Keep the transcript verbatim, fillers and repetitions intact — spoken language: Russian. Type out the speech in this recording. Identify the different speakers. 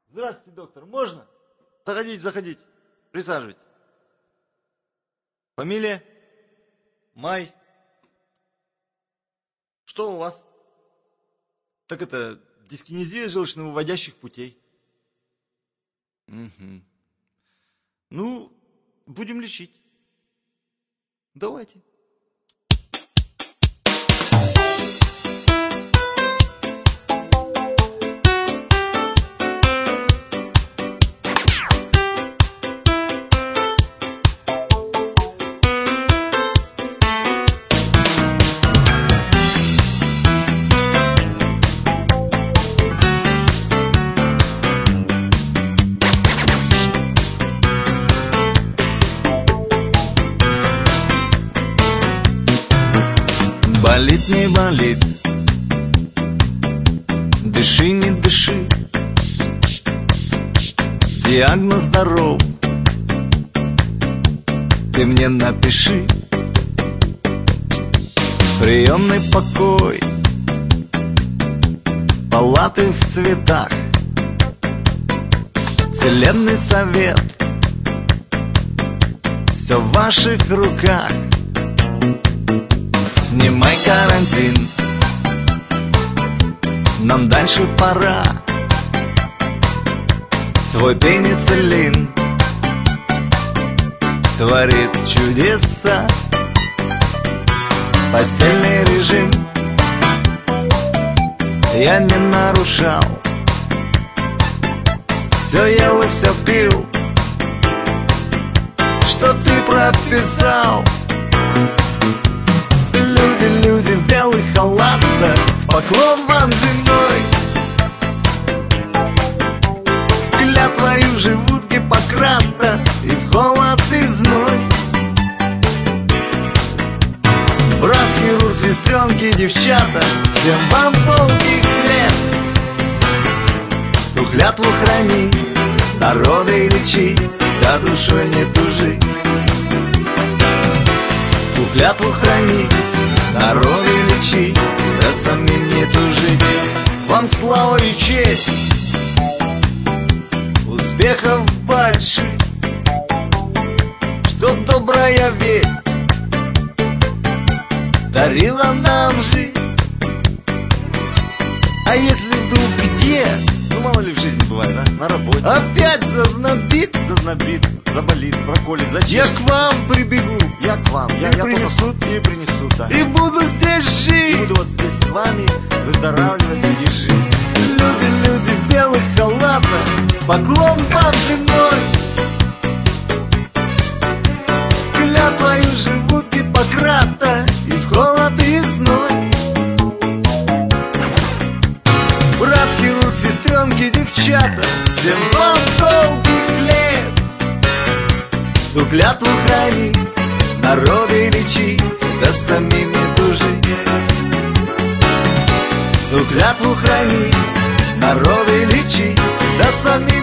Speaker 1: Здравствуйте, доктор, можно? Заходите, заходите, присаживайтесь. Фамилия? Май. Что у вас? Так это, дискинезия желчно-выводящих путей. Угу. Ну, будем лечить. Давайте.
Speaker 2: Болит, не болит, дыши, не дыши, диагноз здоров, ты мне напиши. Приемный покой, палаты в цветах, вселенный совет, все в ваших руках. Снимай карантин, нам дальше пора. Твой пенициллин творит чудеса. Постельный режим я не нарушал, все ел и все пил, что ты прописал. Люди, люди в белых халатах, поклон вам земной. Клятвою живут Гиппократа, и в холод, и в зной. Брат, хирург, сестренки, девчата, всем вам долгих лет. Ту клятву хранить, народы лечить, да душой не тужить. Ту клятву хранить, народы лечить, да самим не тужить. Вам слава и честь, успехов больших, чтоб добрая весть дарила нам жизнь. А если вдруг где,
Speaker 1: Ну, мало ли в жизни бывает, да? На работе.
Speaker 2: опять зазнобит,
Speaker 1: Зазнобит, заболит, проколет, зачем?
Speaker 2: я к вам прибегу
Speaker 1: Я к вам. Я,
Speaker 2: И
Speaker 1: я
Speaker 2: принесут.
Speaker 1: только- и принесут, да.
Speaker 2: и буду здесь
Speaker 1: И
Speaker 2: жить.
Speaker 1: буду вот здесь с вами выздоравливать и жить.
Speaker 2: Люди, люди в белых халатах, поклон вам земной. Клятвою живут Гиппократа, и в холод, и в зной. Брат, хирург, сестренки, девчата, всем вам долгих лет. Ту клятву хранить, народы лечить, да самим не тужить. Ту клятву хранить, народы лечить, да самим